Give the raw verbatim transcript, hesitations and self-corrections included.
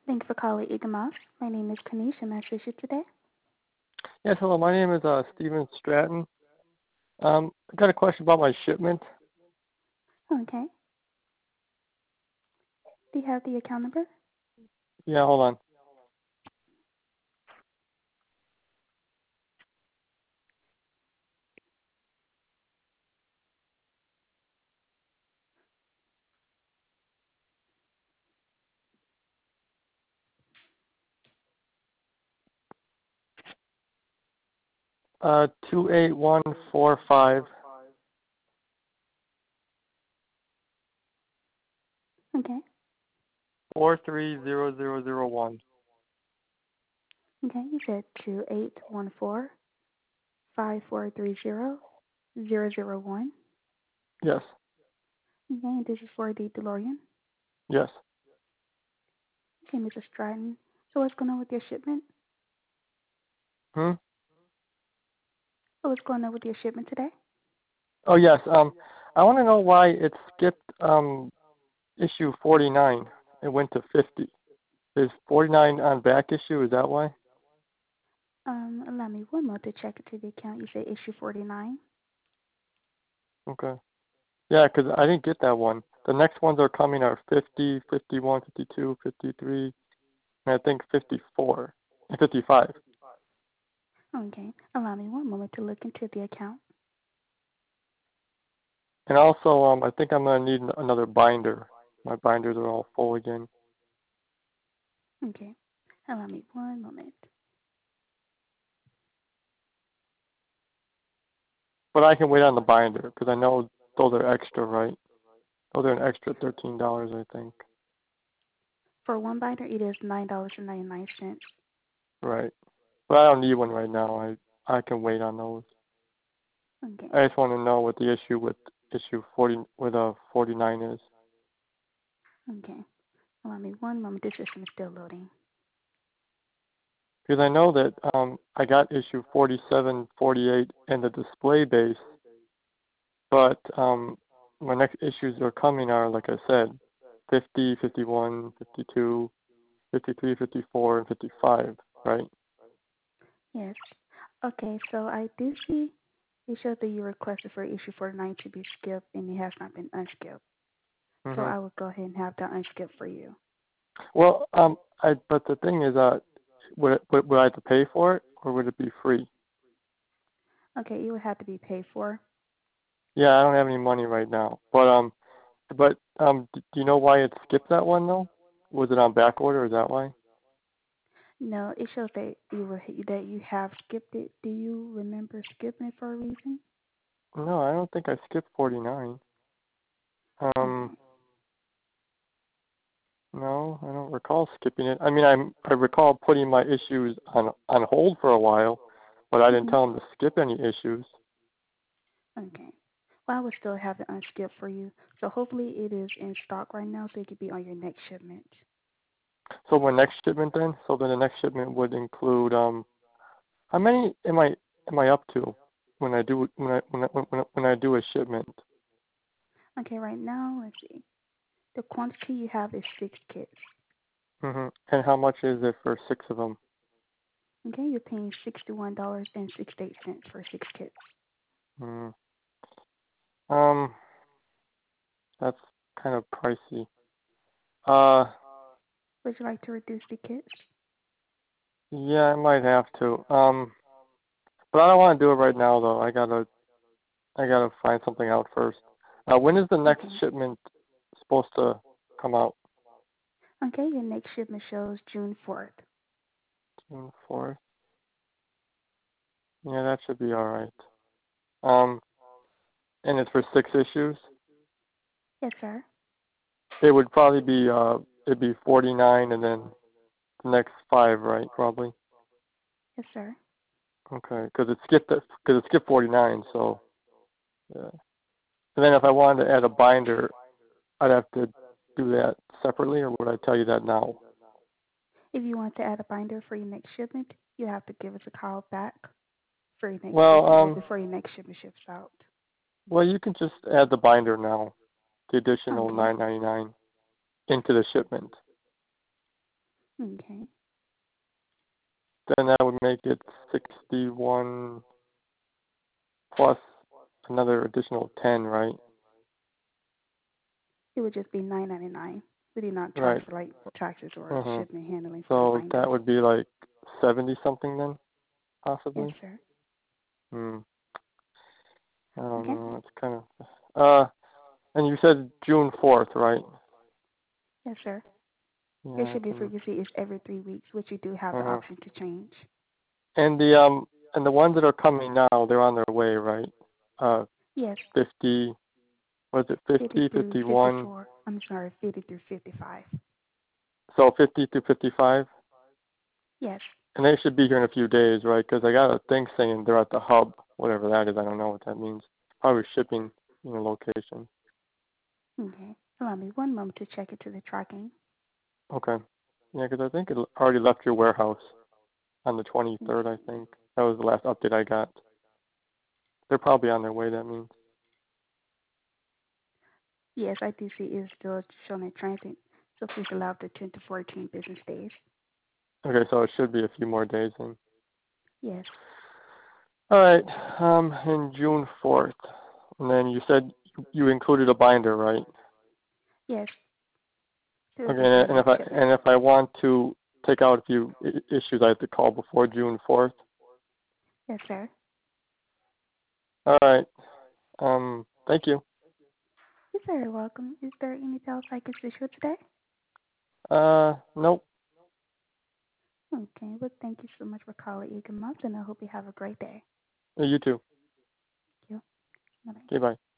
Thank you for calling Eaglemoss. My name is Kanisha. May I assist you today? Yes, hello. My name is uh, Steven Stratton. Um, I got a question about my shipment. Okay. Do you have the account number? Yeah, hold on. Uh, two eight one four five Okay. four three zero zero zero one. Okay. You said two eight one four five four three zero zero zero one. Yes, Okay. And this is for the DeLorean. yes. Okay, Missus Stratton. So what's going on with your shipment? Hmm. So what's going on with your shipment today? Oh yes. Um, I want to know why it skipped um issue forty nine. It went to fifty. Is forty nine on back issue? Is that why? Um, allow me one more to check into the account. You say issue forty-nine. Okay. Yeah, 'cause I didn't get that one. The next ones are coming are fifty, fifty-one, fifty-two, fifty-three, and I think fifty-four and fifty-five. Okay. Allow me one moment to look into the account. And also, um, I think I'm gonna need another binder. My binders are all full again. Okay. Allow me one moment. But I can wait on the binder because I know those are extra, right? Those are an extra thirteen dollars, I think. For one binder, it is nine dollars and ninety-nine cents. Right. But I don't need one right now. I I can wait on those. Okay. I just want to know what the issue with issue forty with uh forty nine is. Okay. Allow me one moment. This system is still loading. Because I know that um I got issue forty seven, forty eight, and the display base, but um my next issues are coming are, like I said, fifty, fifty-one, fifty-two, fifty-three, fifty-four, and fifty-five, right? Yes. Okay, so I do see it shows that you requested for issue forty-nine to be skipped and it has not been unskipped. So hmm I will go ahead and have that unskipped for you. Well, um, I but the thing is, uh, would, it, would would I have to pay for it, or would it be free? Okay, it would have to be paid for. Yeah, I don't have any money right now, but um, but um, d- do you know why it skipped that one though? Was it on back order? Is that why? No, it shows that you were that you have skipped it. Do you remember skipping it for a reason? No, I don't think I skipped forty nine. Um, Okay. no, I don't recall skipping it. I mean, I I recall putting my issues on on hold for a while, but I didn't Mhm. tell them to skip any issues. Okay. Well, I will still have it unskipped for you. So hopefully it is in stock right now, so it could be on your next shipment. So my next shipment then, so then the next shipment would include um, how many am I am I up to when I do when I when I, when I, when I do a shipment? Okay, right now, let's see. The quantity you have is six kits. hmm And how much is it for six of them? Okay, you're paying sixty-one dollars and sixty-eight cents for six kits. Mm. Um, that's kind of pricey. Uh, Would you like to reduce the kits? yeah, I might have to. Um, but I don't want to do it right now though. I gotta I gotta find something out first. Uh, when is the next Okay. shipment supposed to come out? Okay, your next shipment shows June fourth. June fourth. Yeah, that should be all right. Um, and it's for six issues. Yes, sir. It would probably be uh, it'd be forty nine, and then the next five, right? Probably. Yes, sir. Okay, because it skipped because it skipped forty nine. So yeah. And then if I wanted to add a binder, I'd have to do that separately, or would I tell you that now? If you want to add a binder for your next shipment, you have to give us a call back for your next Well, shipment or um, before your next shipment ships out. well, you can just add the binder now, the additional Okay. nine ninety nine into the shipment. Okay. Then that would make it sixty-one plus another additional ten, right? It would just be nine ninety nine. We do not charge Right. for like taxes or Mhm. shipping and handling for the So that binders. would be like seventy something then, Yes, possibly. sir. Hmm. I don't Okay. know. It's kind of. Uh, and you said June fourth, right? Yes, sir. Your Yeah, I shipping can. frequency is every three weeks, which you do have the Uh-huh. option to change. And the um and the ones that are coming now, they're on their way, right? Uh, Yes, fifty. Was it fifty fifty, through fifty-one? fifty-four. I'm sorry, fifty through fifty-five. So fifty to fifty-five, Yes. and they should be here in a few days, right? Because I got a thing saying they're at the hub, whatever that is. I don't know what that means. Probably shipping, you know, location. Okay. Allow me one moment to check into the tracking. Okay. Yeah, because I think it already left your warehouse on the twenty-third. I Okay. think that was the last update I got. They're probably on their way. That means. Yes, I do see it is still showing in transit, so please allow up to ten to fourteen business days. Okay, so it should be a few more days then. Yes. All right. Um, in June fourth, and then you said you included a binder, right? Yes. It would Okay, just be and and one if I shipment. and if I want to take out a few I- issues, I have to call before June fourth. Yes, sir. All right. Um, thank you. You're very welcome. Is there anything else I can assist you with today? Uh, nope. Okay. Well, thank you so much for calling Eagle Month, and I hope you have a great day. You too. Thank you. Bye-bye. Okay, bye.